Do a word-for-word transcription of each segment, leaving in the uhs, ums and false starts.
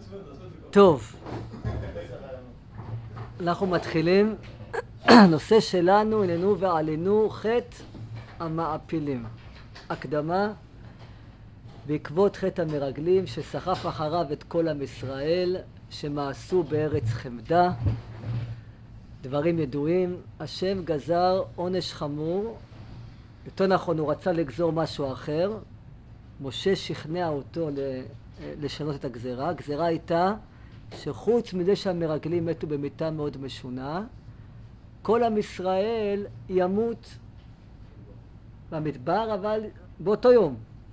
טוב, אנחנו מתחילים. הנושא שלנו, הננו ועלינו חטא המעפילים. הקדמה, בעקבות חטא המרגלים שסחף אחריו את כל עם ישראל, שמעשו בארץ חמדה. דברים ידועים, השם גזר עונש חמור, יותר נכון הוא רצה לגזור משהו אחר. משה שכנע אותו לשנות את הגזרה. הגזרה הייתה שחוץ מזה שהמרגלים מתו במיתה מאוד משונה, כל עם ישראל ימות במדבר, אבל באותו יום.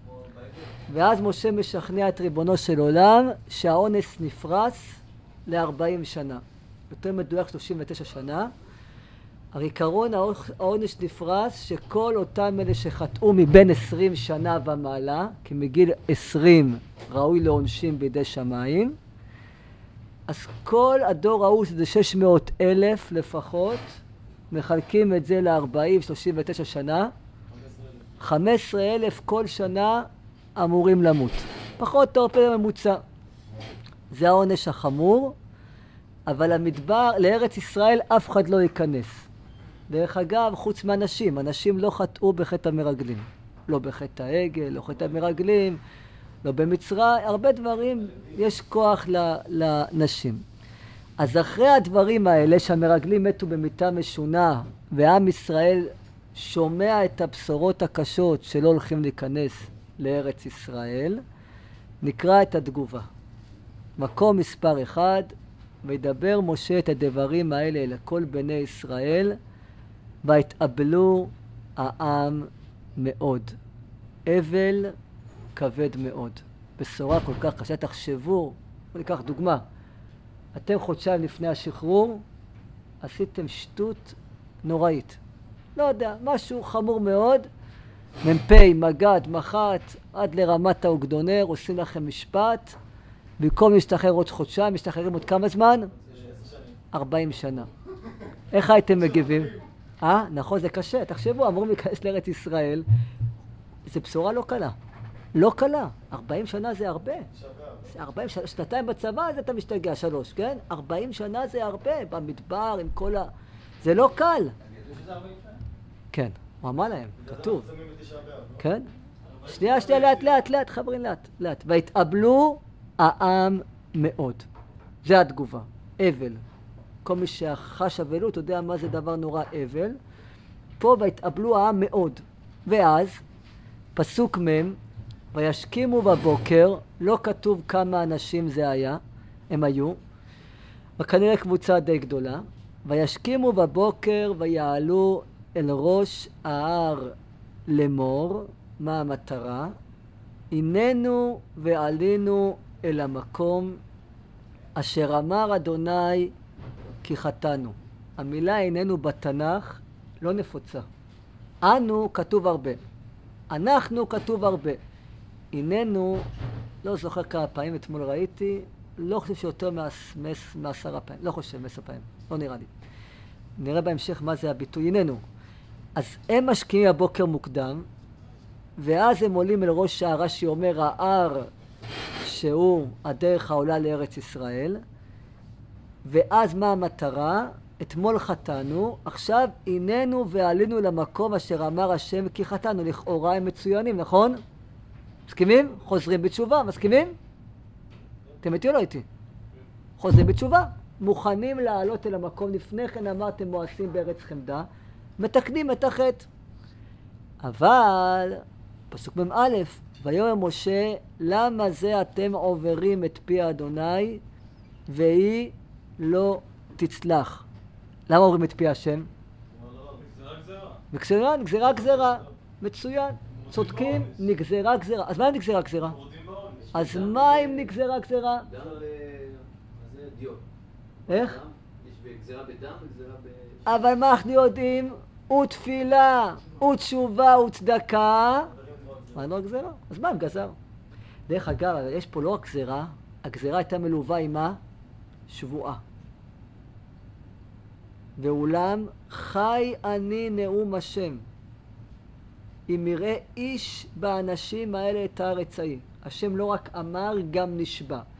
ואז משה משכנע את ריבונו של עולם שהעונש נפרס ל-ארבעים שנה. יותר מדויק שלושים ותשע שנה. העיקרון העונש נפרס שכל אותם אלה שחטאו מבין עשרים שנה ומעלה, כי מגיל עשרים ראוי לעונשים בידי שמיים, אז כל הדור ההוא, שזה שש מאות אלף לפחות, מחלקים את זה ל-ארבעים, שלושים ותשע שנה, חמישה עשר אלף כל שנה אמורים למות. פחות או יותר ממוצע. זה העונש החמור, אבל המדבר, לארץ ישראל אף אחד לא ייכנס. דרך אגב, חוץ מאנשים, אנשים לא חטאו בחטא המרגלים. לא בחטא העגל, לא חטא המרגלים, לא במצרים, הרבה דברים יש כוח לנשים. אז אחרי הדברים האלה שהמרגלים מתו במיתה משונה, ועם ישראל שומע את הבשורות הקשות שלא הולכים להיכנס לארץ ישראל, נקרא את התגובה. מקום מספר אחד, וידבר משה את הדברים האלה אל כל בני ישראל, והתאבלו העם מאוד. אבל כבד מאוד. בשורה כל כך קשה. תחשבו, בוא ניקח דוגמה. אתם חודשיים לפני השחרור, עשיתם שטות נוראית. לא יודע, משהו חמור מאוד. מ"פ, מג"ד, מח"ט, עד לרמת האוגדונר, עושים לכם משפט. במקום להשתחרר עוד חודשיים, משתחררים עוד כמה זמן? ארבעים שנה. איך הייתם מגיבים? אה, נכון, זה קשה. תחשבו, אמורים להיכנס לארץ ישראל. זו בשורה לא קלה. לא קלה. ארבעים שנה זה הרבה. זה ארבעים שנה, שנתיים בצבא, אז אתה משתגע, שלוש, כן? ארבעים שנה זה הרבה, במדבר, עם כל ה... זה לא קל. אני יודע שזה ארבעים שנה? כן, הוא אמר להם, כתוב. כן? שנייה, שנייה, לאט, לאט, לאט, חברים, לאט, לאט. והתאבלו העם מאוד. זה התגובה. אבל. כל מי שחש אבלות, יודע מה זה דבר נורא אבל. פה והתאבלו העם מאוד. ואז, פסוק מ' וישכימו בבוקר, לא כתוב כמה אנשים זה היה, הם היו, וכנראה קבוצה די גדולה, וישכימו בבוקר ויעלו אל ראש ההר לאמור. מה המטרה? הננו ועלינו אל המקום אשר אמר אדוני כי חטאנו. המילה הננו בתנ"ך לא נפוצה. אנו כתוב הרבה. אנחנו כתוב הרבה. הננו, לא זוכר כמה פעמים, אתמול ראיתי, לא חושב שיותר מעשרה פעמים. לא חושב מעשר פעמים. לא נראה לי. נראה בהמשך מה זה הביטוי. הננו. אז הם משקיעים הבוקר מוקדם, ואז הם עולים אל ראש ההר. רש"י אומר, ההר שהוא הדרך העולה לארץ ישראל, ואז מה המטרה? אתמול חטאנו, עכשיו הננו ועלינו למקום אשר אמר השם כי חטאנו. לכאורה הם מצוינים, נכון? מסכימים? חוזרים בתשובה, מסכימים? אתם איתי או לא איתי? חוזרים בתשובה, מוכנים לעלות אל המקום. לפני כן אמרתם מואסים בארץ חמדה, מתקנים את החטא. אבל פסוק מ"א, ויאמר משה, למה זה אתם עוברים את פי אדוני והיא לא תצלח? למה עוברים את פי השם? גזרה, גזרה, גזרה. מצוין. צודקים, נגזרה גזרה. אז מה אם נגזרה גזרה? אז מה אם נגזרה גזרה? דם זה דיו. איך? יש גזרה בדם וגזרה ב... אבל מה אנחנו יודעים? ותפילה, ותשובה, וצדקה. מה לא גזרה? אז מה אם גזר? דרך אגב, יש פה לא רק גזרה, הגזרה הייתה מלווה עם מה? שבועה. ואולם חי אני נאום השם. אם יראה איש באנשים האלה את הארץ ההיא. השם לא רק אמר, גם נשבע.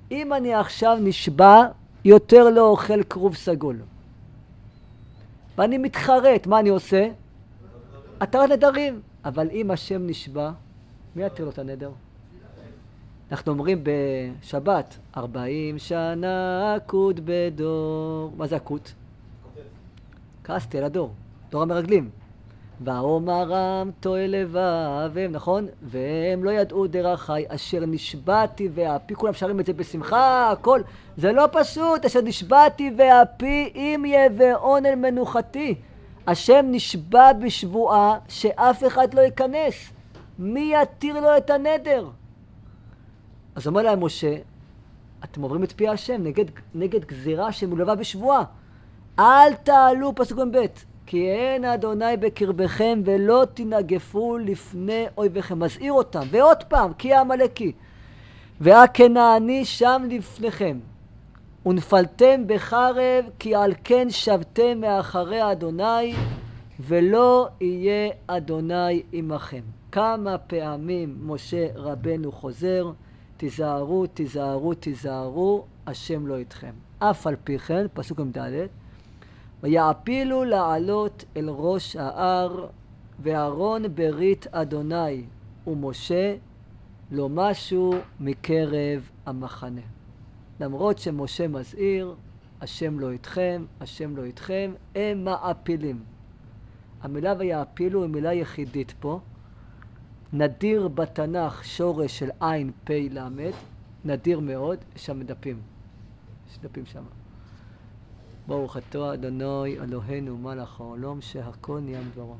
אם אני עכשיו נשבע, יותר לא אוכל כרוב סגול. ואני מתחרט, מה אני עושה? התרת נדרים. אבל אם השם נשבע, מי יתיר לו את הנדר? אנחנו אומרים בשבת, ארבעים שנה אקוט בדור. מה זה אקוט? כעסתי על הדור, דור המרגלים. ואומרם טועה לבבם, נכון? והם לא ידעו דרכי, אשר נשבעתי ואפי, כולם שרים את זה בשמחה, הכל. זה לא פשוט, אשר נשבעתי ואפי, אם יבעון אל מנוחתי. השם נשבע בשבועה שאף אחד לא ייכנס. מי יתיר לו את הנדר? אז אומר להם משה, אתם עוברים את פי השם נגד, נגד גזירה שמולווה בשבועה. אל תעלו, פסוק ב', כי אין אדוני בקרבכם ולא תנגפו לפני אויביכם. מזהיר אותם, ועוד פעם, כי העמלקי. והכנעני שם לפניכם. ונפלתם בחרב, כי על כן שבתם מאחרי אדוני, ולא יהיה אדוני עמכם. כמה פעמים משה רבנו חוזר, תיזהרו, תיזהרו, תיזהרו, השם לא איתכם. אף על פי כן, פסוק ד', ויעפילו לעלות אל ראש ההר, ואהרון ברית אדוני, ומשה לא משהו מקרב המחנה. למרות שמשה מזהיר, השם לא איתכם, השם לא איתכם, הם מעפילים. המילה ויעפילו היא מילה יחידית פה. נדיר בתנ"ך שורש של עין פי למד, נדיר מאוד, יש שם דפים. יש דפים שם. ברוך אתה אדוני אלוהינו מלך העולם שהכל נהיה מדברו.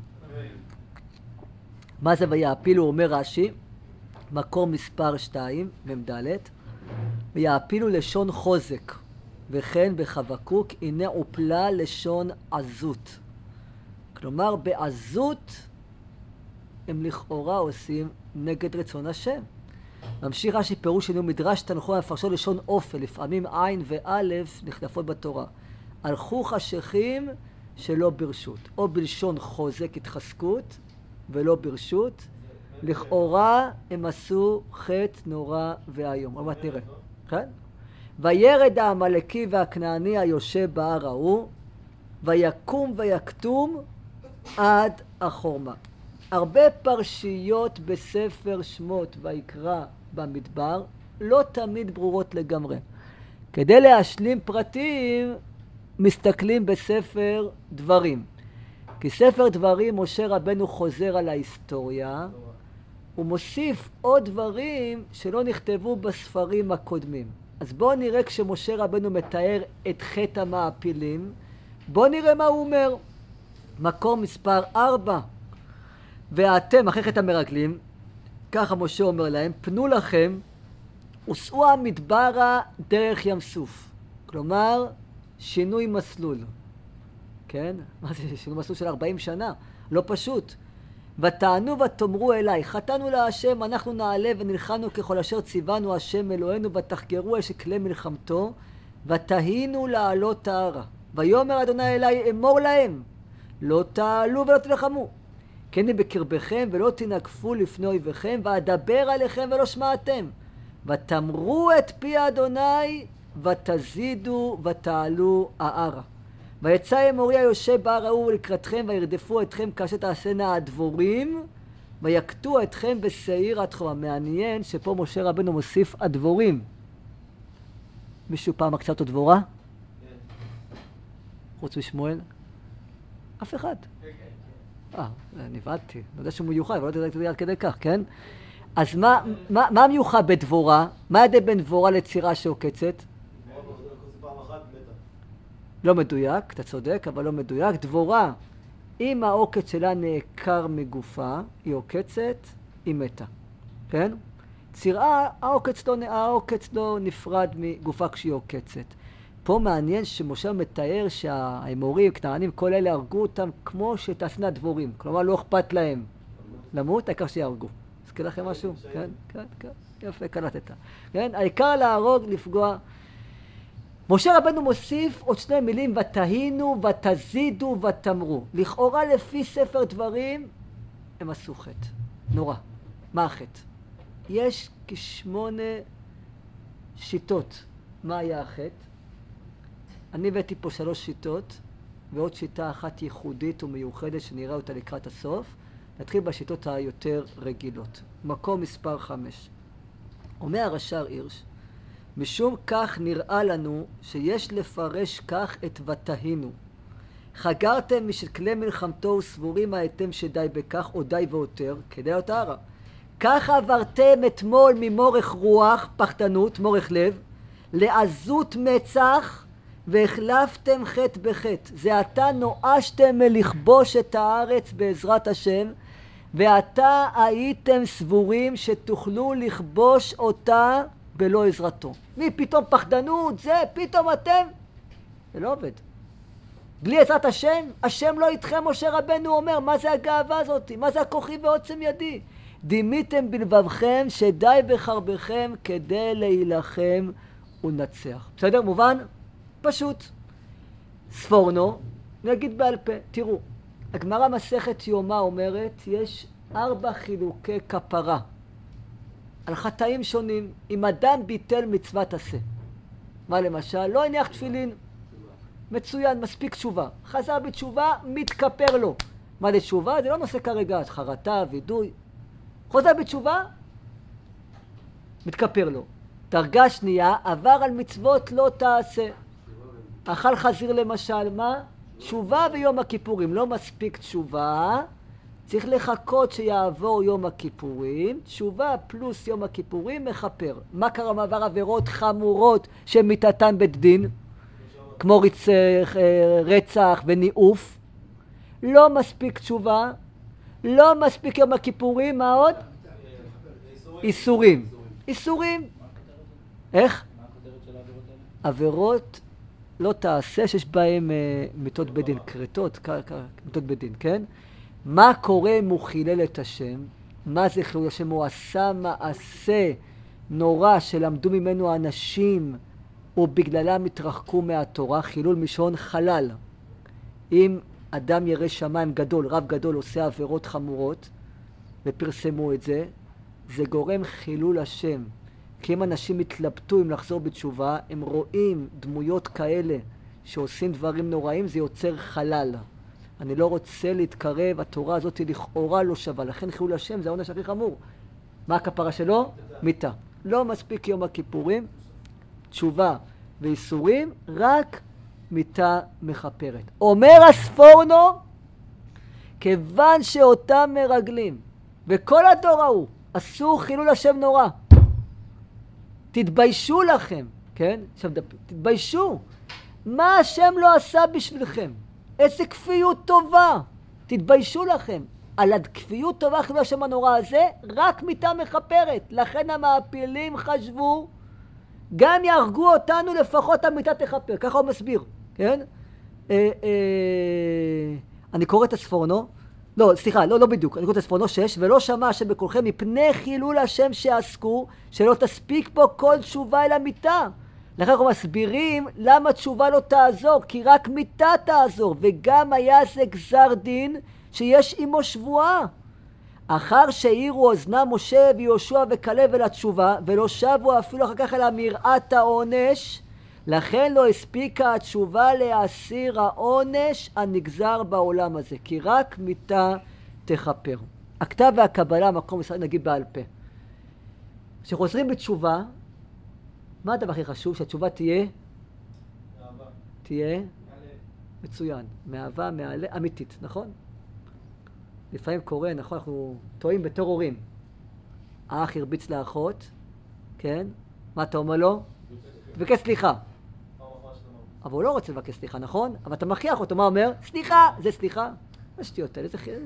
מה זה ויעפילו? אומר רש"י, מקור מספר שתיים, מ"ד, ויעפילו לשון חוזק, וכן בחבקוק הנה הופלה לשון עזות. כלומר בעזות הם לכאורה עושים נגד רצון השם. ממשיך רש"י פירוש שנו מדרש תנחום מפרשו לשון אופל, לפעמים עין ואלף נחלפות בתורה. הלכו חשכים שלא ברשות, או בלשון חוזק התחזקות ולא ברשות. לכאורה הם עשו חטא נורא והיום. עוד מעט נראה. כן? וירד העמלקי והכנעני היושב בהר ההוא, ויקום ויקטום עד החורמה. הרבה פרשיות בספר שמות ויקרא במדבר לא תמיד ברורות לגמרי. כדי להשלים פרטים מסתכלים בספר דברים. כי ספר דברים משה רבנו חוזר על ההיסטוריה, הוא מוסיף עוד דברים שלא נכתבו בספרים הקודמים. אז בואו נראה כשמשה רבנו מתאר את חטא המעפילים, בואו נראה מה הוא אומר. מקום מספר ארבע. ואתם, אחרי חטא המרגלים, ככה משה אומר להם, פנו לכם, וסעו המדברה דרך ים סוף. כלומר, שינוי מסלול. כן? מה זה? שינוי מסלול של ארבעים שנה. לא פשוט. ותענו ותאמרו אליי, חטאנו להשם, אנחנו נעלה ונלחמנו ככל אשר ציוונו השם אלוהינו, ותחגרו אש כלי מלחמתו, ותהינו לעלות ההרה. ויאמר אדוני אליי, אמור להם, לא תעלו ולא תלחמו. כן היא בקרבכם ולא תנגפו לפני אויביכם, ואדבר עליכם ולא שמעתם. ותמרו את פי אדוני, ותזידו ותעלו ההרה. ויצא אמורי היושב בהר ההוא לקראתכם, וירדפו אתכם כאשר תעשנה הדבורים, ויקטו אתכם בשעיר עד חורמה. מעניין שפה משה רבנו מוסיף הדבורים. מישהו פעם הקצה אותו דבורה? כן. חוץ משמואל? אף אחד. אה, נבעדתי. לא יודע שהוא מיוחד, אבל לא יודע עד כדי כך, כן? אז מה, מה, מה מיוחד בדבורה? מה ההבדל בין דבורה לצירה שעוקצת? לא מדויק, אתה צודק, אבל לא מדויק. דבורה, אם העוקץ שלה נעקר מגופה, היא עוקצת, היא מתה. כן? צירה, העוקץ לא, העוקץ לא נפרד מגופה כשהיא עוקצת. פה מעניין שמשה מתאר שהאמורים, כנענים, כל אלה הרגו אותם כמו שתעשנה דבורים. כלומר, לא אכפת להם למות, העיקר שיהרגו. הזכיר לכם משהו? כן, כן, כן. יפה, קלטת. כן? העיקר להרוג, לפגוע. משה רבנו מוסיף עוד שני מילים, ותהינו, ותזידו, ותמרו. לכאורה לפי ספר דברים, הם עשו חטא. נורא. מה החטא? יש כשמונה שיטות. מה היה החטא? אני הבאתי פה שלוש שיטות, ועוד שיטה אחת ייחודית ומיוחדת שנראה אותה לקראת הסוף. נתחיל בשיטות היותר רגילות. מקום מספר חמש. אומר הרש"ר הירש, משום כך נראה לנו שיש לפרש כך את ותהינו. חגרתם משל כלי מלחמתו וסבורים הייתם שדי בכך או די ויותר, כדי אותה הרע. כך עברתם אתמול ממורך רוח, פחדנות, מורך לב, לעזות מצח, והחלפתם חטא בחטא. זה עתה נואשתם מלכבוש את הארץ בעזרת השם, ועתה הייתם סבורים שתוכלו לכבוש אותה בלא עזרתו. מי פתאום פחדנות, זה פתאום אתם? זה לא עובד. בלי עזרת השם, השם לא איתכם, משה רבנו אומר, מה זה הגאווה הזאת? מה זה הכוחי ועוצם ידי? דימיתם בלבבכם שדי בחרבכם כדי להילחם ונצח. בסדר? מובן? פשוט. ספורנו, נגיד בעל פה, תראו, הגמרא מסכת יומא אומרת, יש ארבע חילוקי כפרה על חטאים שונים, אם אדם ביטל מצוות עשה. מה למשל? לא הניח תפילין. מצוין, מספיק תשובה. חזר בתשובה, מתכפר לו. מה זה תשובה? זה לא נושא כרגע, חרטה, וידוי. חוזר בתשובה, מתכפר לו. דרגה שנייה, עבר על מצוות לא תעשה. אכל חזיר למשל, מה? תשובה ויום הכיפורים. לא מספיק תשובה, צריך לחכות שיעבור יום הכיפורים. תשובה פלוס יום הכיפורים מכפר. מה קרה מעבר עבירות חמורות שמיתתן בית דין? כמו רצ... רצח וניאוף. לא מספיק תשובה, לא מספיק יום הכיפורים, מה עוד? איסורים. איסורים. איך? עבירות לא תעשה שיש בהם מיתות בית דין, קרטות, מיתות בית דין, כן? מה קורה אם הוא חילל את השם? מה זה חילול השם? הוא עשה מעשה נורא שלמדו ממנו האנשים ובגללם התרחקו מהתורה, חילול משון חלל. אם אדם ירא שמיים גדול, רב גדול, עושה עבירות חמורות, ופרסמו את זה, זה גורם חילול השם. כי אם אנשים התלבטו אם לחזור בתשובה, הם רואים דמויות כאלה שעושים דברים נוראים, זה יוצר חלל. אני לא רוצה להתקרב, התורה הזאת לכאורה לא שווה, לכן חילול השם זה העונש הכי חמור. מה הכפרה שלו? מיתה. לא מספיק יום הכיפורים, תשובה ואיסורים, רק מיתה מכפרת. אומר הספורנו, כיוון שאותם מרגלים, וכל הדור ההוא, עשו חילול השם נורא. תתביישו לכם, כן? עכשיו תתביישו. מה השם לא עשה בשבילכם? איזה כפיות טובה. תתביישו לכם. על הכפיות טובה חילול השם הנורא הזה, רק מיתה מכפרת. לכן המעפילים חשבו, גם יהרגו אותנו לפחות המיתה תכפר. ככה הוא מסביר, כן? אה, אה, אני קורא את הספורנו. לא, סליחה, לא, לא בדיוק. אני קורא את הספורנו שש, ולא שמע השם בקולכם מפני חילול השם שעסקו, שלא תספיק פה כל תשובה אל המיתה. לכן אנחנו מסבירים למה תשובה לא תעזור, כי רק מיתה תעזור, וגם היה זה גזר דין שיש עמו שבועה. אחר שהעירו אוזנם משה ויהושע וכלב אל התשובה, ולא שבו אפילו אחר כך אל מיראת העונש, לכן לא הספיקה התשובה להסיר העונש הנגזר בעולם הזה, כי רק מיתה תכפר. הכתב והקבלה, מקום ישראל נגיד בעל פה. כשחוזרים בתשובה, מה הדבר הכי חשוב? שהתשובה תהיה? מאהבה. תהיה? מעלה. מצוין. מאהבה, מעלה, אמיתית, נכון? לפעמים קורה, נכון, אנחנו טועים בתור הורים. האח הרביץ לאחות, כן? מה אתה אומר לו? תבקש סליחה. אבל הוא לא רוצה לבקש סליחה, נכון? אבל אתה מכריח אותו, מה אומר? סליחה! זה סליחה? מה שטויות האלה? זה חי...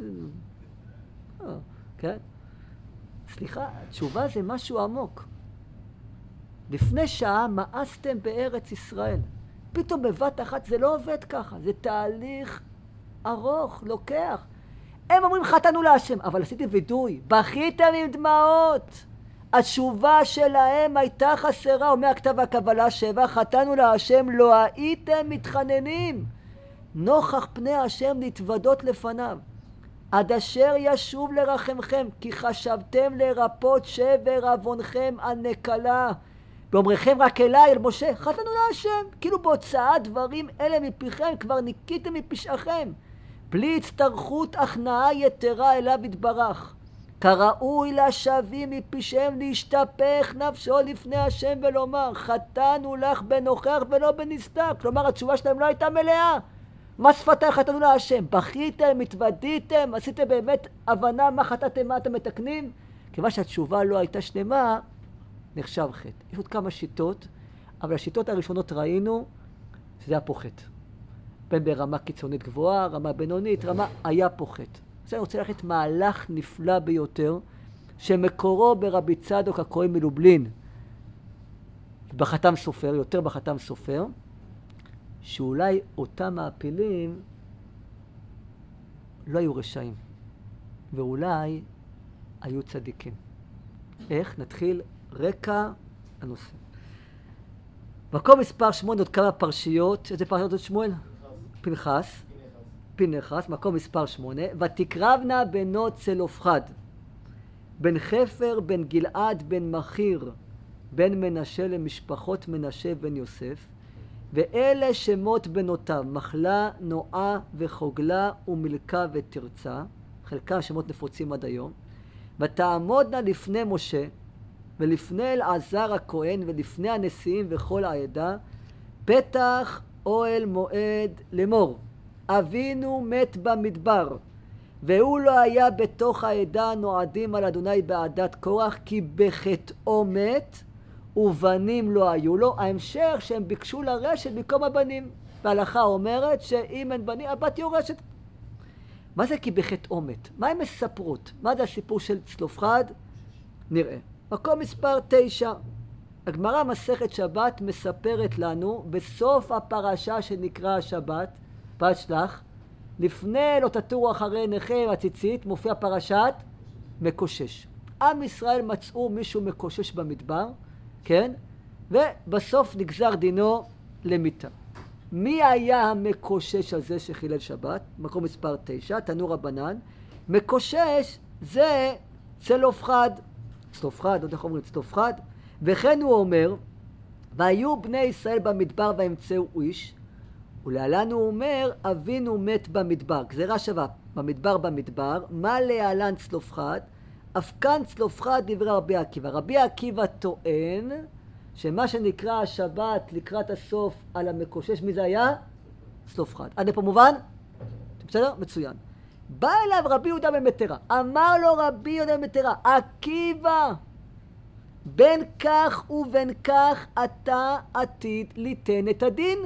כן? סליחה, תשובה זה משהו עמוק. לפני שעה מאסתם בארץ ישראל. פתאום בבת אחת זה לא עובד ככה. זה תהליך ארוך, לוקח. הם אומרים חטאנו להשם, אבל עשיתי וידוי. בכיתם עם דמעות. התשובה שלהם הייתה חסרה, אומר הכתב והקבלה שבע, חטאנו להשם, לא הייתם מתחננים. נוכח פני השם להתוודות לפניו. עד אשר ישוב לרחמכם, כי חשבתם לרפות שבר עוונכם על נקלה. באומריכם רק אליי, אל משה, חטאנו להשם. כאילו בהוצאת דברים אלה מפיכם, כבר ניקיתם מפשעכם. בלי הצטרכות הכנעה יתרה אליו יתברך. כראוי לשבים מפשעם להשתפך נפשו לפני השם ולומר, חטאנו לך בנוכח ולא בנסתר. כלומר, התשובה שלהם לא הייתה מלאה. מה שפתיים חטאנו להשם? בכיתם, התוודיתם, עשיתם באמת הבנה מה חטאתם, מה אתם מתקנים? כיוון שהתשובה לא הייתה שלמה, נחשב חטא. יש עוד כמה שיטות, אבל השיטות הראשונות ראינו שזה היה פה חטא. בין ברמה קיצונית גבוהה, רמה בינונית, רמה היה פה חטא. אז אני רוצה ללכת מהלך נפלא ביותר, שמקורו ברבי צדוק הכהן מלובלין, בחתם סופר, יותר בחתם סופר, שאולי אותם מעפילים לא היו רשעים, ואולי היו צדיקים. איך? נתחיל רקע הנושא. מקום מספר שמונה, עוד כמה פרשיות. איזה פרשיות עוד שמואל? פנחס. פנחס, מקום מספר שמונה. ותקרבנה בנות צלופחד, בן חפר, בן גלעד, בן מחיר, בן מנשה למשפחות מנשה בן יוסף, ואלה שמות בנותיו, מחלה, נועה וחוגלה ומלכה ותרצה, חלקם שמות נפוצים עד היום. ותעמודנה לפני משה ולפני אלעזר הכהן ולפני הנשיאים וכל העדה, פתח אוהל מועד לאמור, אבינו מת במדבר, והוא לא היה בתוך העדה הנועדים על אדוני בעדת קורח, כי בחטאו מת ובנים לא היו לו. ההמשך שהם ביקשו לרשת במקום הבנים, וההלכה אומרת שאם אין בנים הבת יורשת. מה זה כי בחטאו מת? מה הן מספרות? מה זה הסיפור של צלופחד? נראה. מקום מספר תשע. הגמרא מסכת שבת מספרת לנו בסוף הפרשה שנקרא השבת, פרשת שלח, לפני לא תטורו אחרי עיניכם הציצית, מופיע פרשת מקושש. עם ישראל מצאו מישהו מקושש במדבר, כן? ובסוף נגזר דינו למיתה. מי היה המקושש הזה שחילל שבת? מקום מספר תשע, תנו רבנן. מקושש זה צלופחד. צלופחד, עוד איך אומרים צלופחד? וכן הוא אומר, והיו בני ישראל במדבר וימצאו איש, ולהלן הוא אומר, אבינו מת במדבר. גזירה שווה, במדבר במדבר, מה להלן צלופחד? אף כאן צלופחד דברי רבי עקיבא. רבי עקיבא טוען שמה שנקרא השבת לקראת הסוף על המקושש, מי זה היה? צלופחד. עד לפה מובן? בסדר? מצוין. בא אליו רבי יהודה בן מתרה, אמר לו רבי יהודה בן מתרה, עקיבא, בין כך ובין כך אתה עתיד ליתן את הדין.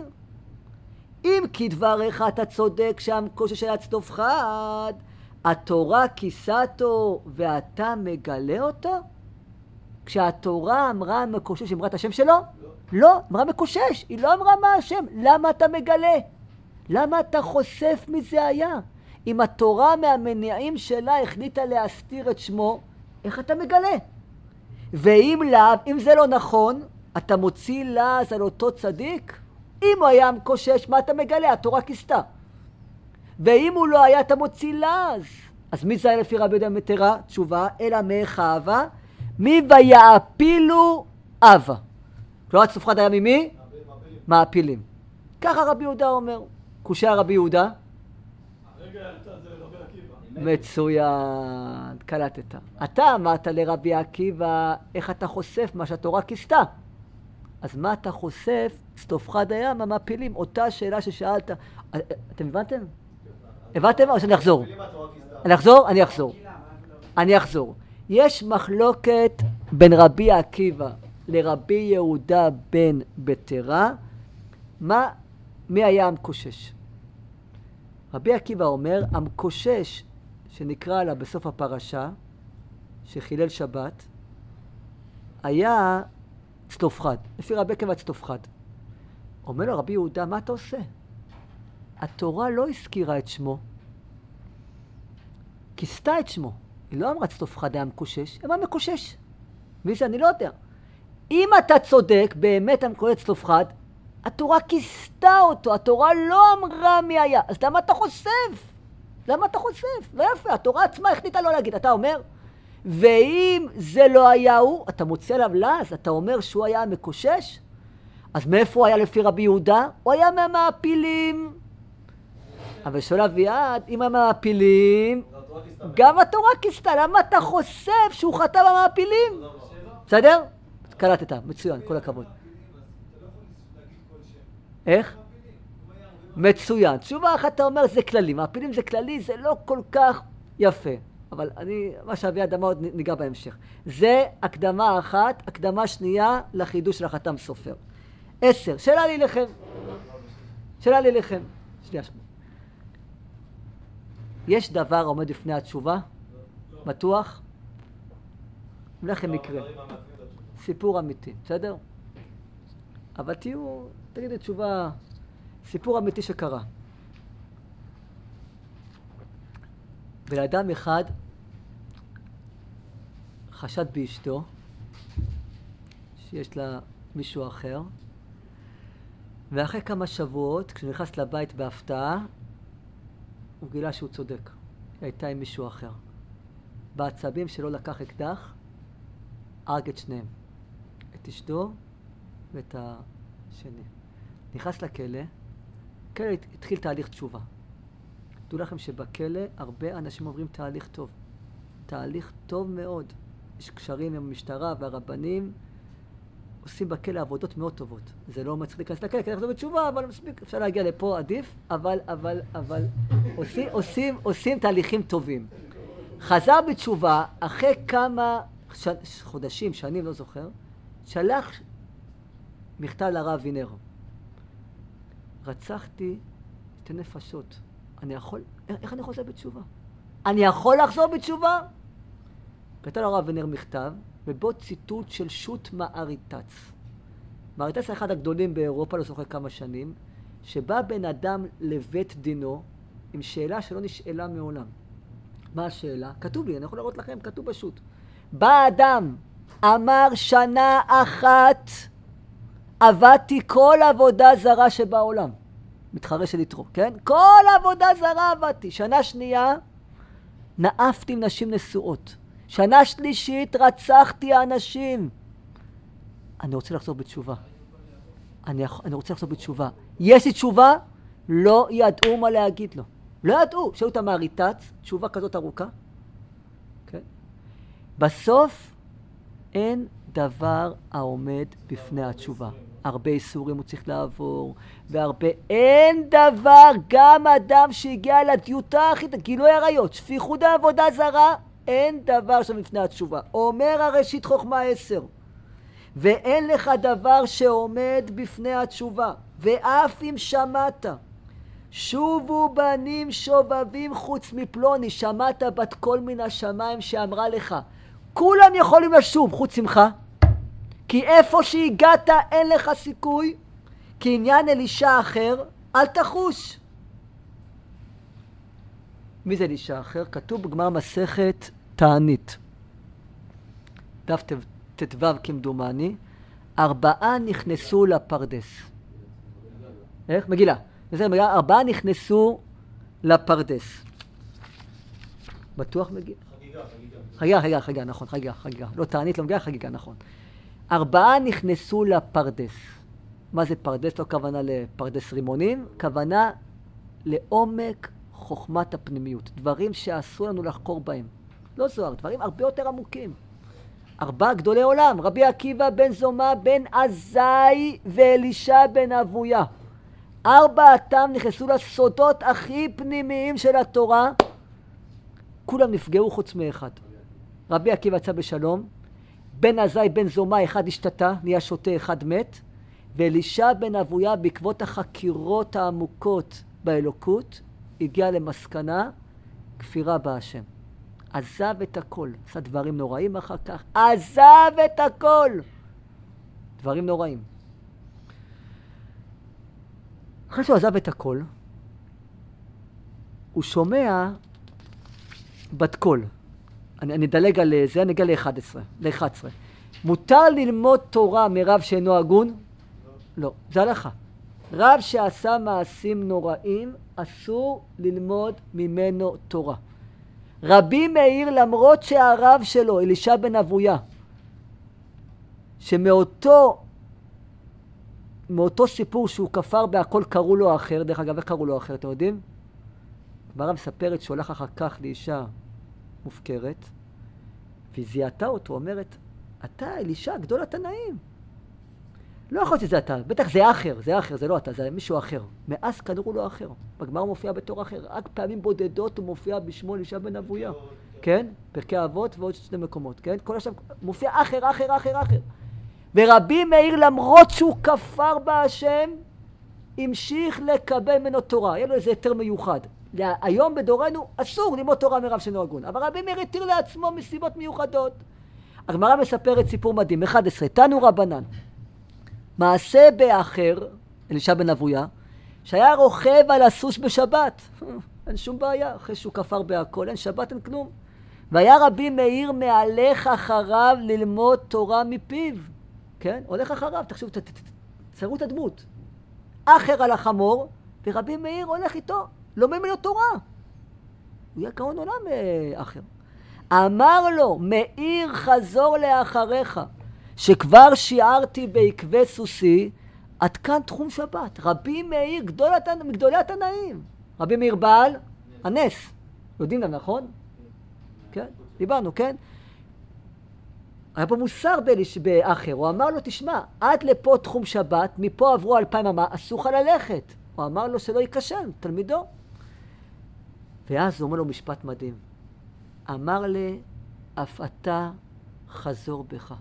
אם כדבריך אתה צודק שהמקושש היה צלופחד, התורה כיסתו ואתה מגלה אותו? כשהתורה אמרה מקושש, אמרה את השם שלו? לא. לא, אמרה מקושש, היא לא אמרה מה השם. למה אתה מגלה? למה אתה חושף מזה היה? אם התורה מהמניעים שלה החליטה להסתיר את שמו, איך אתה מגלה? ואם לאו, אם זה לא נכון, אתה מוציא לעז על אותו צדיק? אם הוא היה מקושש, מה אתה מגלה? התורה כיסתה. ואם הוא לא היה, אתה מוציא לעז. אז מי זה היה לפי רבי יהודה בן מתרה? תשובה, אלא מאיך אהבה? מי ויעפילו אבה. כלומר, צלופחד היה ממי? מעפילים. ככה רבי יהודה אומר. קושיה רבי יהודה? הרגע יעלתה זה רבי עקיבא. מצוין, קלטת. אתה אמרת לרבי עקיבא, איך אתה חושף מה שהתורה כיסתה. אז מה אתה חושף? צלופחד היה מהמעפילים. אותה שאלה ששאלת. אתם הבנתם? הבנתם? או שאני אחזור? אני אחזור? אני אחזור. אני אחזור. יש מחלוקת בין רבי עקיבא לרבי יהודה בן בתרה, מה, מי היה המקושש? רבי עקיבא אומר, המקושש שנקרא לה בסוף הפרשה, שחילל שבת, היה צלופחד. לפי רבי עקיבא צלופחד. אומר לו רבי יהודה, מה אתה עושה? התורה לא הזכירה את שמו, כיסתה את שמו. היא לא אמרה צלופחד היה מקושש, היא אמרה מקושש. מי זה? אני לא יודע. אם אתה צודק, באמת המקושש צלופחד, התורה כיסתה אותו, התורה לא אמרה מי היה. אז למה אתה חושף? למה אתה חושף? לא יפה, התורה עצמה החליטה לא להגיד. אתה אומר, ואם זה לא היה הוא, אתה מוצא עליו לעז, אתה אומר שהוא היה מקושש? אז מאיפה הוא היה לפי רבי יהודה? הוא היה מהמעפילים. אבל שואל אביעד, אם המעפילים, גם התורה כיסתה, למה אתה חושף שהוא חטא במעפילים? בסדר? קלטת, מצוין, כל הכבוד. איך? מצוין. תשובה אחת אתה אומר זה כללי, מעפילים זה כללי, זה לא כל כך יפה. אבל אני, מה שאביעד אמר עוד ניגע בהמשך. זה הקדמה אחת, הקדמה שנייה לחידוש של החתם סופר. עשר, שאלה לי לכם. שאלה לי לכם. שנייה שמונה. יש דבר עומד לפני התשובה? בטוח? לכם מקרה. סיפור אמיתי, בסדר? אבל תהיו, תגידו תשובה, סיפור אמיתי שקרה. ולאדם אחד חשד באשתו, שיש לה מישהו אחר, ואחרי כמה שבועות, כשהוא נכנס לבית בהפתעה, הוא גילה שהוא צודק. היא הייתה עם מישהו אחר. בעצבים שלו לקח אקדח, הרג את שניהם. את אשתו ואת השני. נכנס לכלא, כלא התחיל תהליך תשובה. תדעו לכם שבכלא הרבה אנשים עוברים תהליך טוב. תהליך טוב מאוד. יש קשרים עם המשטרה והרבנים, עושים בכלא עבודות מאוד טובות. זה לא מצליח להיכנס לכלא, כי אנחנו בתשובה, אבל מספיק, אפשר להגיע לפה עדיף, אבל, אבל, אבל, עושים, עושים, עושים תהליכים טובים. חזר בתשובה, אחרי כמה ש... חודשים, שנים, לא זוכר, שלח מכתב לרב וינר. רצחתי שתי נפשות. אני יכול, איך אני חוזר בתשובה? אני יכול לחזור בתשובה? כתב לרב וינר מכתב, ובו ציטוט של שו"ת מאריטץ. מאריטץ היה אחד הגדולים באירופה, לא זוכר כמה שנים, שבא בן אדם לבית דינו עם שאלה שלא נשאלה מעולם. מה השאלה? כתוב לי, אני יכול לראות לכם, כתוב בשו"ת. בא אדם, אמר שנה אחת, עבדתי כל עבודה זרה שבעולם. מתחרה של יתרו, כן? כל עבודה זרה עבדתי. שנה שנייה, נאפתי עם נשים נשואות. שנה שלישית, רצחתי האנשים. אני רוצה לחזור בתשובה. אני, אני רוצה לחזור בתשובה. יש לי תשובה? לא ידעו מה להגיד לו. לא ידעו. שאלו את המאריטץ, תשובה כזאת ארוכה. כן? בסוף, אין דבר העומד בפני התשובה. הרבה איסורים הוא צריך לעבור, והרבה, אין דבר, גם אדם שהגיע לדיוטה הכי, גילוי עריות, שפיכות העבודה זרה, אין דבר שם לפני התשובה. אומר הראשית חוכמה עשר, ואין לך דבר שעומד בפני התשובה, ואף אם שמעת, שובו בנים שובבים חוץ מפלוני, שמעת בת קול מן השמיים שאמרה לך, כולם יכולים לשוב חוץ ממך, כי איפה שהגעת אין לך סיכוי, כי עניין אלישע אחר, אל תחוש. מי זה אלישע אחר? כתוב בגמרא מסכת תענית. דף ט"ו כמדומני, ארבעה נכנסו לפרדס. איך? מגילה. זה מגילה, ארבעה נכנסו לפרדס. בטוח מגילה? חגיגה, חגיגה. חגיגה, חגיגה, חגיגה, נכון, חגיגה, חגיגה. לא תענית, לא מגילה, חגיגה, נכון. ארבעה נכנסו לפרדס. מה זה פרדס? לא כוונה לפרדס רימונים, כוונה לעומק חוכמת הפנימיות. דברים שאסור לנו לחקור בהם. לא זוהר, דברים הרבה יותר עמוקים. ארבעה גדולי עולם, רבי עקיבא בן זומא בן עזאי ואלישע בן אבויה. ארבעתם נכנסו לסודות הכי פנימיים של התורה. כולם נפגעו חוץ מאחד. רבי עקיבא יצא בשלום, בן עזאי בן זומא אחד השתתה, נהיה שוטה, אחד מת, ואלישע בן אבויה בעקבות החקירות העמוקות באלוקות, הגיע למסקנה, כפירה בהשם. עזב את הכל, עשה דברים נוראים אחר כך, עזב את הכל. דברים נוראים. אחרי שהוא עזב את הכל, הוא שומע בת קול. אני, אני אדלג על זה, אני אגע ל-אחת עשרה, ל-אחת עשרה. מותר ללמוד תורה מרב שאינו הגון? לא. לא, זה הלכה. רב שעשה מעשים נוראים, אסור ללמוד ממנו תורה. רבי מאיר, למרות שהרב שלו, אלישע בן אבויה, שמאותו מאותו סיפור שהוא כפר בהכל קראו לו אחר, דרך אגב, איך קראו לו אחר, אתם יודעים? הגמרא מספרת שהולך אחר כך לאישה מופקרת, והיא זיהתה אותו, אומרת, אתה אלישע, גדול התנאים. לא יכול להיות שזה אתה, בטח זה אחר, זה אחר, זה לא אתה, זה מישהו אחר. מאז קראו לו אחר. בגמרא מופיע בתור אחר, רק פעמים בודדות הוא מופיע בשמו אלישע בן אבויה. כן? פרקי אבות ועוד שני מקומות, כן? כל השם מופיע אחר, אחר, אחר, אחר. ורבי מאיר, למרות שהוא כפר בהשם, המשיך לקבל ממנו תורה. היה לו איזה יותר מיוחד. היום בדורנו אסור ללמוד תורה מרב שאינו הגון. אבל רבי מאיר התיר לעצמו מסיבות מיוחדות. הגמרא מספרת סיפור מדהים. אחד עשר, תנו רבנן. מעשה באחר, אלישע בן אבויה, שהיה רוכב על הסוס בשבת. אין שום בעיה, אחרי שהוא כפר בהכל, אין שבת, אין כלום. והיה רבי מאיר מהלך אחריו ללמוד תורה מפיו. כן? הולך אחריו, תחשבו, תצרו את הדמות. אחר על החמור, ורבי מאיר הולך איתו, לומד ממנו תורה. הוא יהיה גאון עולם אחר. אמר לו, מאיר חזור לאחריך, שכבר שיערתי בעקבי סוסי, עד כאן תחום שבת. רבי מאיר, גדול התנ... מגדולי התנאים. רבי מאיר בעל, הנס. יודעים לה, נכון? כן? דיברנו, כן? היה פה מוסר באליש... באחר. הוא אמר לו, תשמע, עד לפה תחום שבת, מפה עברו אלפיים אמה, אסור לך ללכת. הוא אמר לו שלא ייכשל, תלמידו. ואז הוא אומר לו משפט מדהים. אמר לי, אף אתה חזור בך.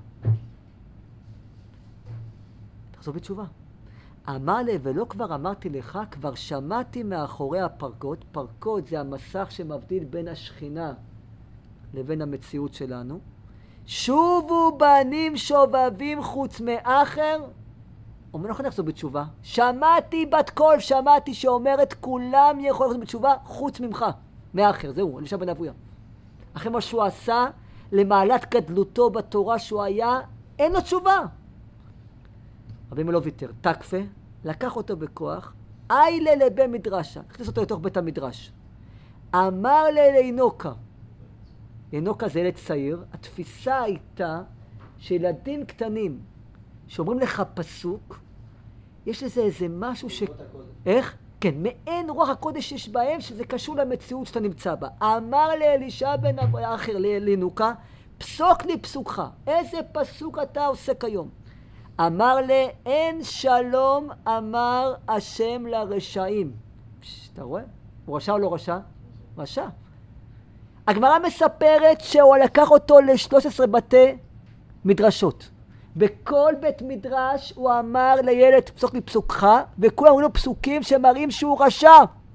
תחזור בתשובה. אמר לי, ולא כבר אמרתי לך, כבר שמעתי מאחורי הפרגות. פרגות זה המסך שמבדיל בין השכינה לבין המציאות שלנו. שובו בנים שובבים חוץ מאחר. אומר לך נחזור בתשובה. שמעתי בת קול, שמעתי שאומרת כולם יכולים לחזור בתשובה חוץ ממך. מאחר, זהו, אלישע בן אבויה. אחרי מה שהוא עשה, למעלת גדלותו בתורה שהוא היה, אין לו תשובה. רבי מאיר לא ויתר, תקפה, לקח אותו בכוח, איילה לבית מדרשה, הכניס אותו לתוך בית המדרש. אמר לינוקה, ינוקה זה ילד צעיר, התפיסה הייתה שילדים קטנים שאומרים לך פסוק, יש לזה איזה משהו ש... איך? כן, מעין רוח הקודש יש בהם שזה קשור למציאות שאתה נמצא בה. אמר לאלישע בן אבויה אחר לינוקה, פסוק לי פסוקך, איזה פסוק אתה עושה כיום? אמר לי, אין שלום אמר השם לרשעים. פש, אתה רואה? הוא רשע או לא רשע? רשע. הגמרא מספרת שהוא לקח אותו ל-שלוש עשרה בתי מדרשות. בכל בית מדרש הוא אמר לילד פסוק לי פסוקך, וכולם אמרו לו פסוקים שמראים שהוא רשע.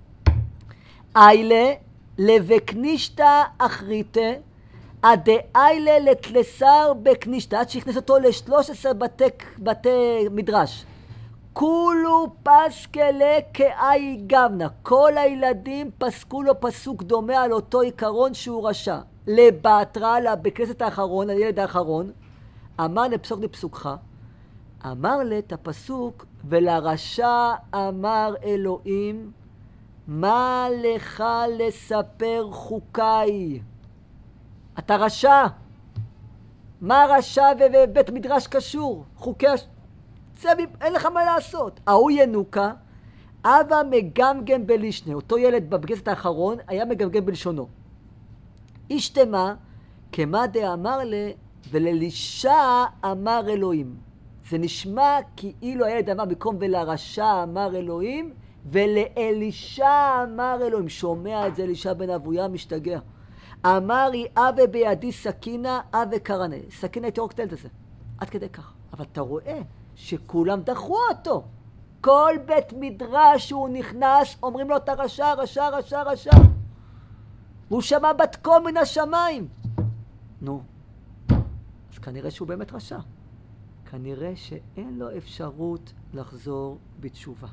איילה לבקנישתא אחריתה, הדאיילה לתלסר בקנישתא, עד שהכניס אותו ל-שלוש עשרה בתי, בתי מדרש. כולו פסקלה כאי גבנה. כל הילדים פסקו לו פסוק דומה על אותו עיקרון שהוא רשע. לבטרה, בכנסת האחרון, הילד האחרון, אמר לפסוק לפסוקך, אמר לי את הפסוק, ולרשע אמר אלוהים, מה לך לספר חוקיי? אתה רשע. מה רשע ובית מדרש קשור? חוקי... זה, אין לך מה לעשות. ההוא ינוקה, אבא מגמגם בלישנה. אותו ילד בבגזת האחרון היה מגמגם בלשונו. אשתמה, כמה דאמר לה, וללישה אמר אלוהים. זה נשמע כאילו הילד אמר במקום ולרשע אמר אלוהים, ולאלישה אמר אלוהים. שומע את זה אלישע בן אבויה משתגע. אמר היא אבה בידי סכינה, אבה קרנה. סכינה הייתי רוקטלת את זה. עד כדי כך. אבל אתה רואה שכולם דחו אותו. כל בית מדרש שהוא נכנס, אומרים לו אתה רשע, רשע, רשע, רשע. והוא שמע בת קול מן השמיים. נו, אז כנראה שהוא באמת רשע. כנראה שאין לו אפשרות לחזור בתשובה.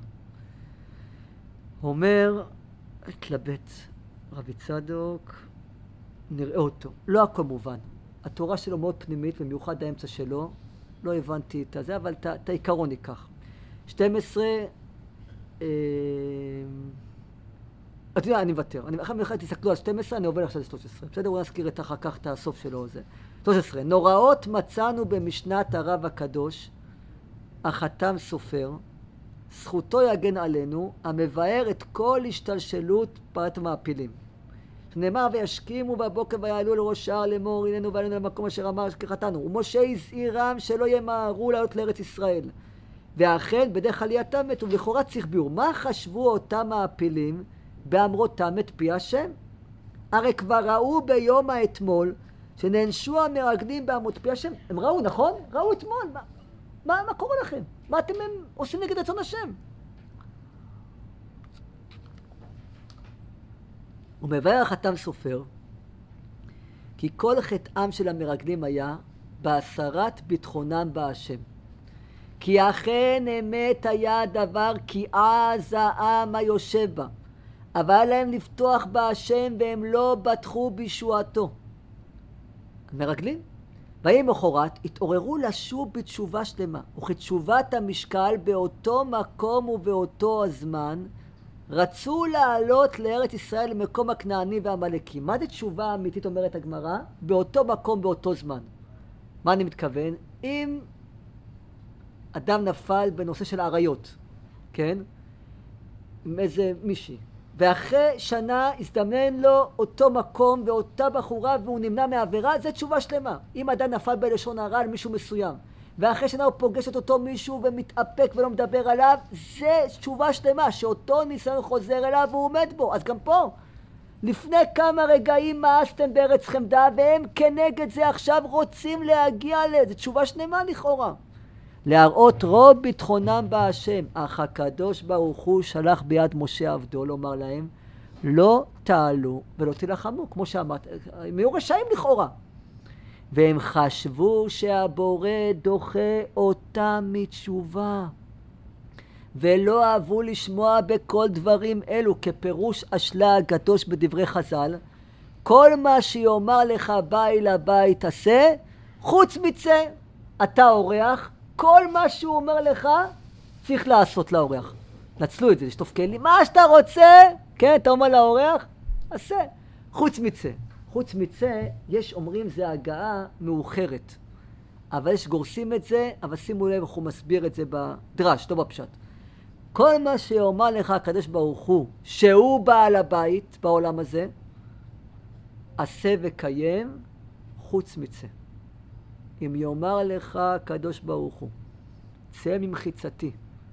אומר, התלבט רבי צדוק, נראה אותו. לא הכל מובן. התורה שלו מאוד פנימית, במיוחד האמצע שלו. לא הבנתי את זה, אבל את העיקרון ייקח. שתים עשרה, אה, אתה יודע, אני מוותר. אני אחרי מלאכה תסתכלו על שתים עשרה, אני עובר עכשיו ל-שלוש עשרה. בסדר? הוא נזכיר את אחר כך את הסוף שלו. זה. שלוש עשרה. נוראות מצאנו במשנת הרב הקדוש, החתם סופר, זכותו יגן עלינו, המבאר את כל השתלשלות פרט המעפילים. נאמר וישכימו בבוקר ויעלו לראש ההר לאמור, הננו ועלינו למקום אשר אמר שכחתנו. ומשה הזהירם שלא ימהרו לעלות לארץ ישראל. ואכן בדרך עלייתם מתו, ולכאורה צריך ביאור. מה חשבו אותם מעפילים באמרותם את פי השם? הרי כבר ראו ביום האתמול שנענשו המרגלים באמרות פי השם. הם ראו, נכון? ראו אתמול. מה, מה, מה קורה לכם? מה אתם הם עושים נגד רצון השם? ומבאר החתם סופר, כי כל חטאם של המרגלים היה בהסרת ביטחונם בהשם. כי אכן אמת היה הדבר, כי עז העם היושב בה. אבל להם לפתוח בהשם והם לא בטחו בישועתו. המרגלים, ויהי מחרת, התעוררו לשוב בתשובה שלמה, וכתשובת המשקל באותו מקום ובאותו הזמן, רצו לעלות לארץ ישראל למקום הכנעני והמלאקי. מה זה תשובה אמיתית אומרת הגמרא? באותו מקום באותו זמן. מה אני מתכוון? אם אדם נפל בנושא של עריות, כן? עם איזה מישהי. ואחרי שנה הזדמן לו אותו מקום ואותה בחורה והוא נמנע מעבירה, זה תשובה שלמה. אם אדם נפל בלשון הרע על מישהו מסוים, ואחרי שנה הוא פוגש את אותו מישהו ומתאפק ולא מדבר עליו, זה תשובה שלמה, שאותו ניסיון חוזר אליו והוא עומד בו. אז גם פה, לפני כמה רגעים מאסתם בארץ חמדה, והם כנגד זה עכשיו רוצים להגיע לזה. תשובה שלמה לכאורה. להראות רוב ביטחונם בהשם, אך הקדוש ברוך הוא שלח ביד משה עבדו לומר להם, לא תעלו ולא תלחמו, כמו שאמרת, הם היו רשעים לכאורה. והם חשבו שהבורא דוחה אותם מתשובה, ולא אהבו לשמוע בכל דברים אלו, כפירוש אשלה הקדוש בדברי חז"ל, כל מה שיאמר לך באי לבית עשה, חוץ מצא, אתה אורח, כל מה שהוא אומר לך צריך לעשות לאורח. נצלו את זה, לשטוף כלים, מה שאתה רוצה, כן, אתה אומר לאורח, עשה, חוץ מצא. חוץ מצא, יש אומרים זה הגעה מאוחרת. אבל יש גורסים את זה, אבל שימו לב איך הוא מסביר את זה בדרש, לא בפשט. כל מה שאומר לך הקדוש ברוך הוא, שהוא בעל הבית בעולם הזה, עשה וקיים חוץ מצא. אם יאמר לך הקדוש ברוך הוא, צא ממחיצתי,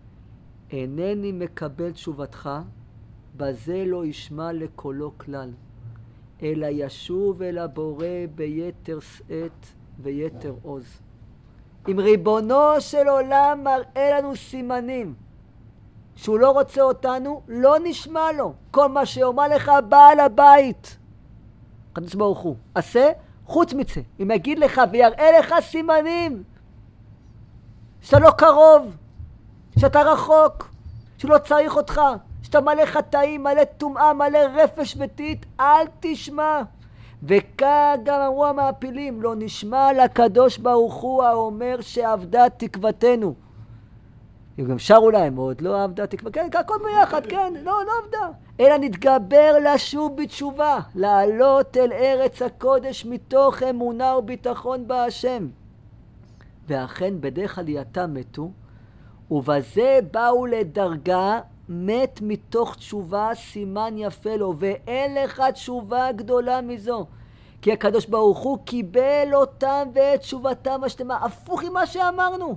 אינני מקבל תשובתך, בזה לא ישמע לקולו כלל. אלא ישוב אל הבורא ביתר שאת ויתר עוז. אם ריבונו של עולם מראה לנו סימנים שהוא לא רוצה אותנו, לא נשמע לו. כל מה שאומר לך בעל הבית, הקדוש ברוך הוא, עשה חוץ מצא. אם יגיד לך ויראה לך סימנים שאתה לא קרוב, שאתה רחוק, שהוא לא צריך אותך, שאתה מלא חטאים, מלא טומאה, מלא רפש וטיט, אל תשמע. וכך גם אמרו המעפילים, לא נשמע לקדוש ברוך הוא האומר שעבדה תקוותנו. הם גם שרו להם, עוד לא עבדה תקווה, כן, הכל ביחד, כן, לא, לא עבדה. אלא נתגבר לשוב בתשובה, לעלות אל ארץ הקודש מתוך אמונה וביטחון בהשם. ואכן בדרך עלייתם מתו, ובזה באו לדרגה, מת מתוך תשובה, סימן יפה לו, ואין לך תשובה גדולה מזו. כי הקדוש ברוך הוא קיבל אותם ואת תשובתם השלמה, הפוך עם מה שאמרנו.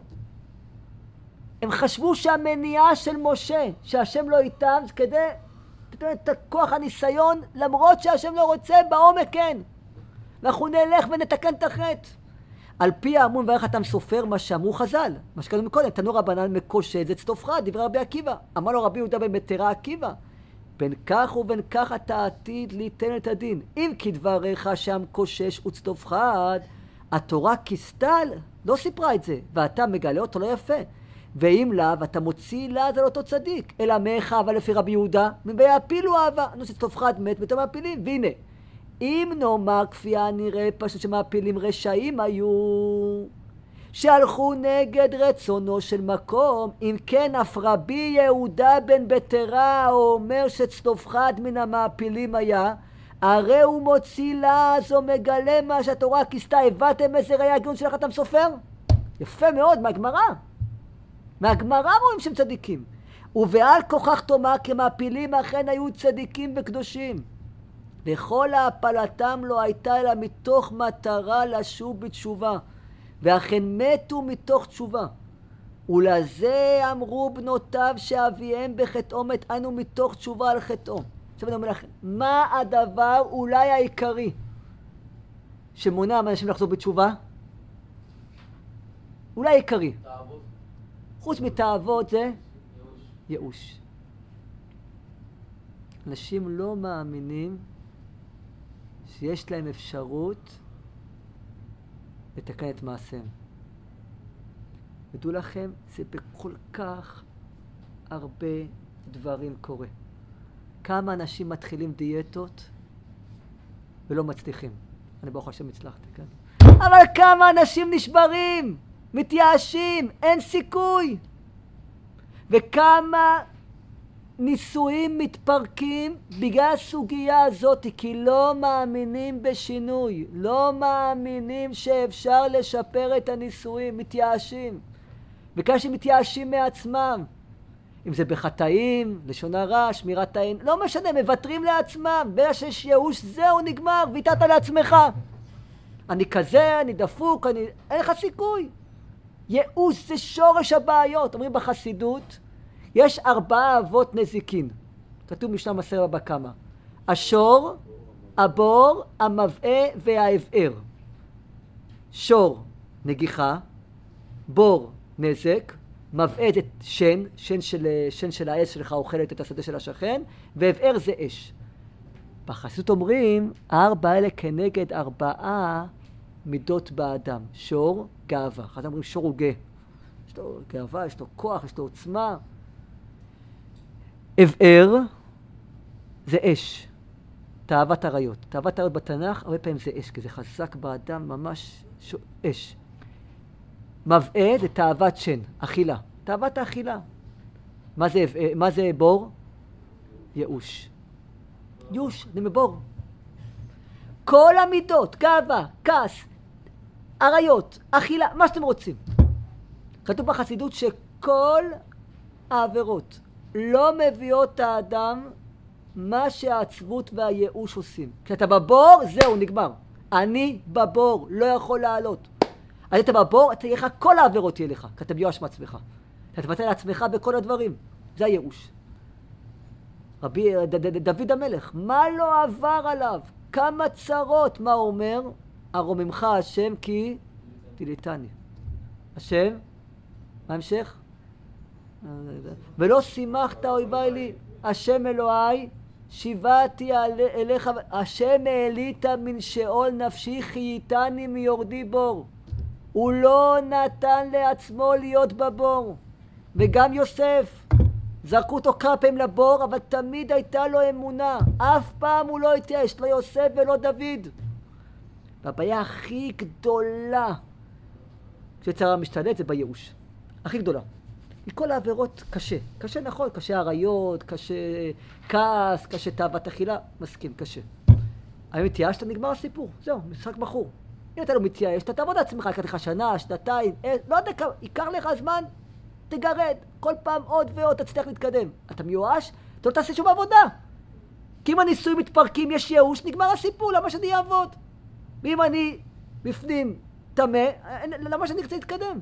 הם חשבו שהמניעה של משה, שהשם לא איתם, זה כדי לתת את הכוח הניסיון, למרות שהשם לא רוצה, בעומק כן. ואנחנו נלך ונתקן את החטא. על פי האמון ואיך אתם סופר מה שאמרו חז"ל, מה שקראנו מקודם, תנו רבנן מקושט, זה צטופך, דברי רבי עקיבא. אמר לו רבי יהודה בן מתרה עקיבא, בין כך ובין כך אתה עתיד ליתן את הדין. אם כדבריך שם קושש וצטופך, התורה כסתל, לא סיפרה את זה, ואתה מגלה אותו לא יפה. ואם לאו, אתה מוציא לעז על אותו צדיק, אלא מאיך אבל לפי רבי יהודה, ויעפילו אהבה, נו שצטופך מת ואתם מעפילים, והנה. אם נאמר כפייה נראה פשוט שמעפילים רשעים היו, שהלכו נגד רצונו של מקום. אם כן, אף רבי יהודה בן בתרה אומר שצלופחד מן המעפילים היה, הרי הוא מוציא לעז או מגלה מה שהתורה כיסתה. הבאתם איזה ראי הגאון של החתם סופר? יפה מאוד, מהגמרא. מהגמרא רואים שהם צדיקים. ובעל כוכך תאמר כי מעפילים אכן היו צדיקים וקדושים. וכל ההפלתם לא הייתה אלא מתוך מטרה לשוב בתשובה. ואכן מתו מתוך תשובה. ולזה אמרו בנותיו שאביהם בחטאו מת, אנו מתוך תשובה על חטאו. עכשיו אני אומר לכם, מה הדבר אולי העיקרי שמונע מאנשים לחזור בתשובה? אולי העיקרי. תאוות. חוץ מתאוות זה? ייאוש. ייאוש. אנשים לא מאמינים שיש להם אפשרות לתקן את מעשיהם. ודעו לכם, זה בכל כך הרבה דברים קורה. כמה אנשים מתחילים דיאטות ולא מצליחים. אני ברוך השם הצלחתי, כן? אבל כמה אנשים נשברים, מתייאשים, אין סיכוי. וכמה ניסויים מתפרקים בגלל הסוגיה הזאת, כי לא מאמינים בשינוי, לא מאמינים שאפשר לשפר את הניסויים, מתייאשים. וכאלה שמתייאשים מעצמם, אם זה בחטאים, לשון הרע, שמירת העין, לא משנה, מוותרים לעצמם. בגלל שיש ייאוש, זהו, נגמר, ויתרת לעצמך. אני כזה, אני דפוק, אני... אין לך סיכוי. ייאוש זה שורש הבעיות. אומרים בחסידות, יש ארבעה אבות נזיקין. כתוב משנה מסר בבא קמא. השור, הבור, המבעה וההבער. שור, נגיחה, בור, נזק, מבעה זה שן, שן של, שן של העץ שלך אוכלת את השדה של השכן, והבער זה אש. בחסידות אומרים, הארבע האלה כנגד ארבעה מידות באדם. שור, גאווה. אחת אומרים שור הוא גאה. יש לו גאווה, יש לו כוח, יש לו עוצמה. הבער זה אש. תאוות עריות. תאוות עריות בתנ"ך, הרבה פעמים זה אש, כי זה חזק באדם, ממש ש... אש. מבעה זה תאוות שן, אכילה. תאוות האכילה. מה זה, מה זה בור? ייאוש. ייאוש, זה מבור. כל המידות, גאווה, כעס, עריות, אכילה, מה שאתם רוצים. כתוב בחסידות שכל העבירות לא מביאות האדם מה שהעצבות והייאוש עושים. כשאתה בבור, זהו, נגמר. אני בבור, לא יכול לעלות. אז אתה בבור, אתה יהיה לך, כל העבירות יהיה לך, כי אתה מיואש מעצמך. אתה תוותר לעצמך בכל הדברים. זה הייאוש. רבי ד, ד, ד, דוד המלך, מה לא עבר עליו? כמה צרות, מה הוא אומר? הרוממך השם כי תליטני. השם? מה המשך? ולא שימחת אויבי לי, השם אלוהי, שיבעתי אליך, השם העלית מן שאול נפשי, חייתני מיורדי בור. הוא לא נתן לעצמו להיות בבור. וגם יוסף, זרקו אותו כמה פעמים לבור, אבל תמיד הייתה לו אמונה. אף פעם הוא לא התייאש, לא יוסף ולא דוד. והבעיה הכי גדולה כשצרה משתלט זה בייאוש. הכי גדולה. מכל העבירות קשה. קשה נכון, קשה עריות, קשה כעס, קשה תאוות אכילה. מסכים, קשה. האם התייאשת? נגמר הסיפור. זהו, משחק בחור. אם אתה לא מתייאש, אתה תעבוד לעצמך, יקח לך שנה, שנתיים, לא יודע כמה, ייקח לך זמן, תגרד. כל פעם עוד ועוד תצליח להתקדם. אתה מיואש? אתה לא תעשה שום עבודה. כי אם הניסויים מתפרקים, יש ייאוש, נגמר הסיפור, למה שאני אעבוד? ואם אני בפנים תמה, למה שאני רוצה להתקדם?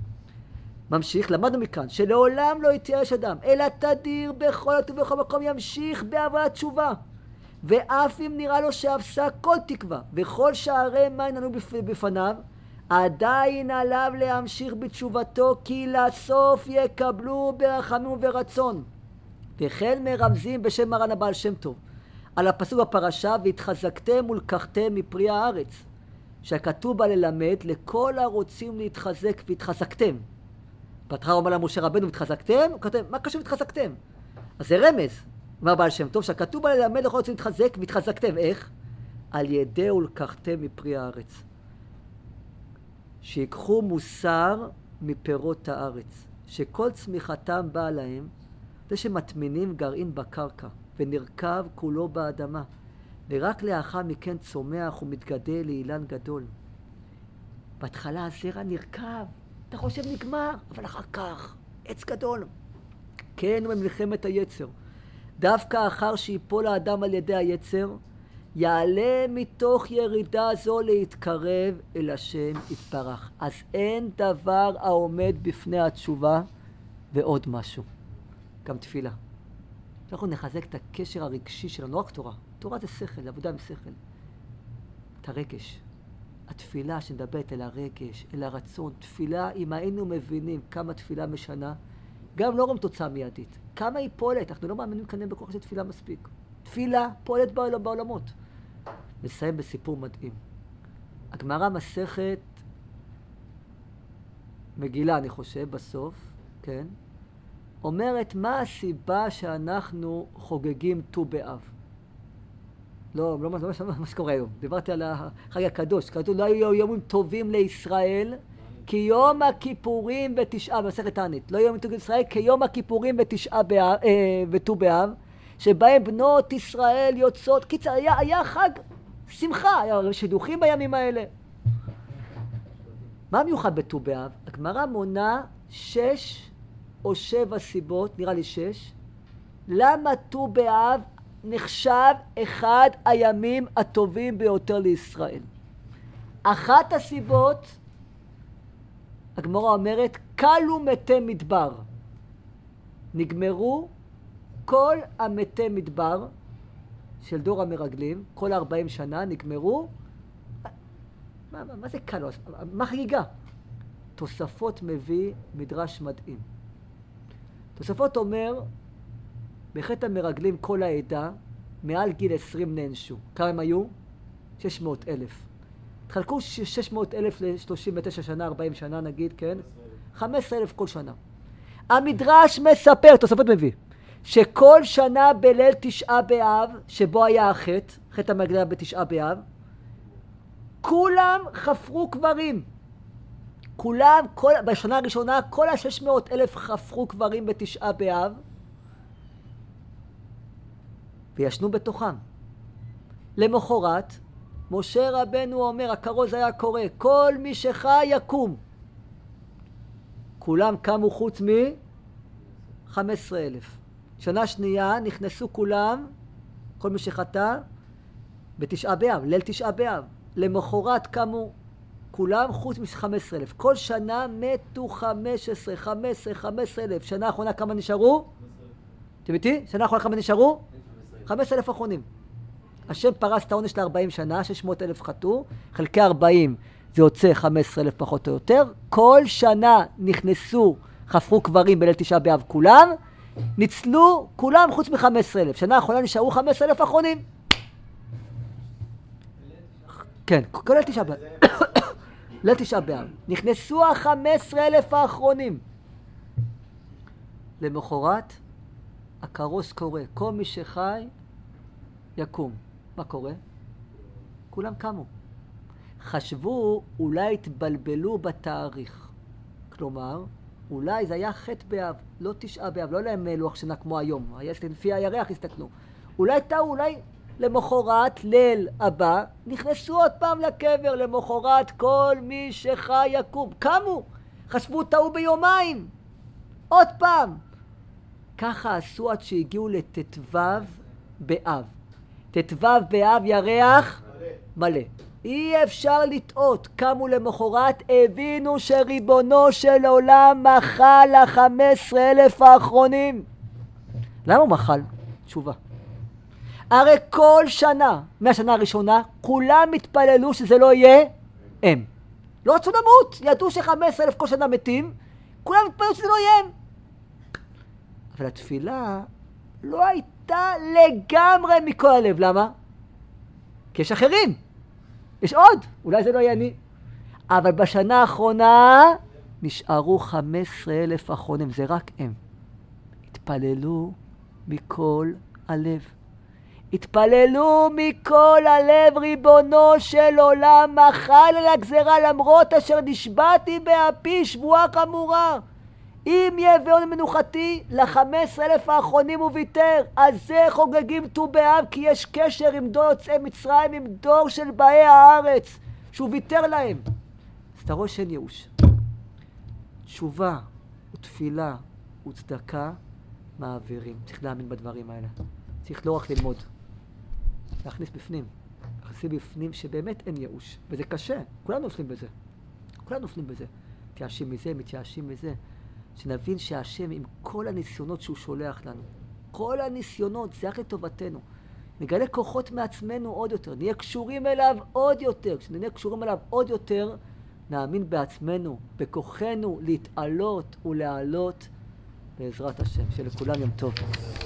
ממשיך, למדנו מכאן, שלעולם לא יתייאש אדם, אלא תדיר בכל עת ובכל מקום ימשיך בעבודת תשובה. ואף אם נראה לו שאפסה כל תקווה, וכל שערי מים ענו בפניו, עדיין עליו להמשיך בתשובתו, כי לסוף יקבלו ברחמים וברצון. וכן מרמזים בשם מרן הבעל שם טוב, על הפסוק בפרשה, והתחזקתם ולקחתם מפרי הארץ, שכתוב בה ללמד לכל הרוצים להתחזק והתחזקתם. בהתחלה אומר למשה רבנו, התחזקתם? הוא כתב, מה קשור התחזקתם? אז זה רמז, אומר בעל שם טוב, שכתוב בה ללמד לכל הרוצים להתחזק והתחזקתם. איך? על ידי ולקחתם מפרי הארץ. שיקחו מוסר מפירות הארץ, שכל צמיחתם באה להם, זה שמטמינים גרעין בקרקע, ונרכב כולו באדמה, ורק לאחר מכן צומח ומתגדל לאילן גדול. בהתחלה הזרע נרכב, אתה חושב נגמר, אבל אחר כך, עץ גדול. כן, הוא במלחמת היצר. דווקא אחר שיפול האדם על ידי היצר, יעלה מתוך ירידה זו להתקרב אל השם יתברך. אז אין דבר העומד בפני התשובה ועוד משהו. גם תפילה. אנחנו נחזק את הקשר הרגשי שלנו, לא רק תורה. תורה זה שכל, עבודה עם שכל. את הרגש. התפילה שמדברת אל הרגש, אל הרצון. תפילה, אם היינו מבינים כמה תפילה משנה, גם לא רואים תוצאה מיידית. כמה היא פועלת, אנחנו לא מאמינים כאן בכוח של תפילה מספיק. תפילה פועלת בעולמות. נסיים בסיפור מדהים. הגמרא מסכת מגילה, אני חושב, בסוף, כן? אומרת, מה הסיבה שאנחנו חוגגים ט"ו באב? לא, לא, לא, לא מה שקורה היום. דיברתי על החג הקדוש. כתוב, לא היו יומים טובים לישראל, כי יום הכיפורים בתשעה, במסכת תענית. לא יום טובים לישראל, כי יום הכיפורים בתשעה באב, אה, וט"ו באב, שבהם בנות ישראל יוצאות, קיצר, היה, היה חג שמחה, היה שידוכים בימים האלה. מה מיוחד בט"ו באב? הגמרא מונה שש או שבע סיבות, נראה לי שש, למה ט"ו באב נחשב אחד הימים הטובים ביותר לישראל. אחת הסיבות, הגמרא אומרת, קלו מתי מדבר. נגמרו כל המתי מדבר של דור המרגלים, כל ארבעים שנה נגמרו. מה, מה, מה זה קלו? מה חגיגה? תוספות מביא מדרש מדהים. תוספות אומר, בחטא המרגלים כל העדה, מעל גיל עשרים נענשו. כמה הם היו? שש מאות אלף. תחלקו שש מאות אלף ל-שלושים ותשע שנה, ארבעים שנה נגיד, כן? חמישה עשר אלף כל שנה. המדרש מספר, תוספות מביא, שכל שנה בליל תשעה באב, שבו היה החטא, חטא המרגלים בתשעה באב, כולם חפרו קברים. כולם, כל, בשנה הראשונה, כל ה-שש מאות אלף חפרו קברים בתשעה באב, וישנו בתוכם. למחרת, משה רבנו אומר, הכרוז היה קורא, כל מי שחי יקום. כולם קמו חוץ מ-חמישה עשר אלף. שנה שנייה נכנסו כולם, כל מי שחטא, בתשעה באב, ליל תשעה באב. למחרת קמו כולם חוץ מ-חמישה עשר אלף. כל שנה מתו חמש עשרה, חמש עשרה, חמש עשרה אלף. שנה האחרונה כמה נשארו? אתם איתי? שנה האחרונה כמה נשארו? חמישה עשר אלף אחרונים. השם פרס את העונש ל-ארבעים שנה, שש מאות אלף חטאו, חלקי ארבעים זה יוצא חמישה עשר אלף פחות או יותר. כל שנה נכנסו, חפרו קברים בליל תשעה באב כולם, ניצלו כולם חוץ מ-חמישה עשר אלף. שנה האחרונה נשארו חמישה עשר אלף אחרונים. כן, כל ליל תשעה באב. ליל תשעה באב. נכנסו ה-חמישה עשר אלף האחרונים. למחרת, הכרוז קורא, כל מי שחי יקום. מה קורה? כולם קמו. חשבו, אולי התבלבלו בתאריך. כלומר, אולי זה היה חטא באב, לא תשעה באב, לא להם לוח שנה כמו היום. היה לפי הירח, הסתכלו. אולי טעו, אולי למחרת, ליל הבא, נכנסו עוד פעם לקבר. למחרת, כל מי שחי יקום. קמו. חשבו, טעו ביומיים. עוד פעם. ככה עשו עד שהגיעו לט"ו באב. ט"ו באב ירח מלא. מלא. אי אפשר לטעות. קמו למחרת, הבינו שריבונו של עולם מחל ל-חמישה עשר אלף האחרונים. למה הוא מחל? תשובה. הרי כל שנה, מהשנה הראשונה, כולם התפללו שזה לא יהיה הם. לא רצו למות. ידעו ש-חמישה עשר אלף כל שנה מתים. כולם התפללו שזה לא יהיה הם. אבל התפילה לא הייתה לגמרי מכל הלב. למה? כי יש אחרים. יש עוד. אולי זה לא יהיה אני. אבל בשנה האחרונה נשארו חמישה עשר אלף אחרונים. זה רק הם. התפללו מכל הלב. התפללו מכל הלב, ריבונו של עולם, מחל על הגזרה למרות אשר נשבעתי באפי שבועה חמורה. אם יביאון מנוחתי לחמש עשרה אלף האחרונים הוא ויתר. אז זה חוגגים ט"ו באב, כי יש קשר עם דור יוצאי מצרים, עם דור של באי הארץ, שהוא ויתר להם. אז אתה רואה שאין ייאוש. תשובה ותפילה וצדקה מעבירים. צריך להאמין בדברים האלה. צריך לא רק ללמוד, להכניס בפנים. להכניס בפנים שבאמת אין ייאוש. וזה קשה. כולנו נופלים בזה. כולנו נופלים בזה. מתייאשים מזה, מתייאשים מזה. שנבין שהשם עם כל הניסיונות שהוא שולח לנו, כל הניסיונות, זה רק לטובתנו. נגלה כוחות מעצמנו עוד יותר, נהיה קשורים אליו עוד יותר. כשנהיה קשורים אליו עוד יותר, נאמין בעצמנו, בכוחנו להתעלות ולהעלות בעזרת השם. שלכולם יום טוב.